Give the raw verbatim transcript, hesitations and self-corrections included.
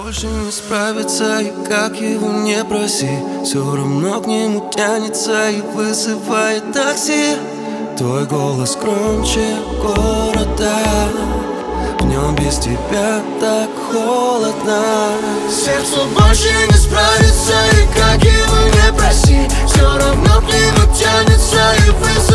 больше не справится, и как его не проси, все равно к нему тянется и вызывает такси. Твой голос громче города, в нем без тебя так холодно. Сердцу больше не справится, и как его не проси, все равно к нему тянется и вызывает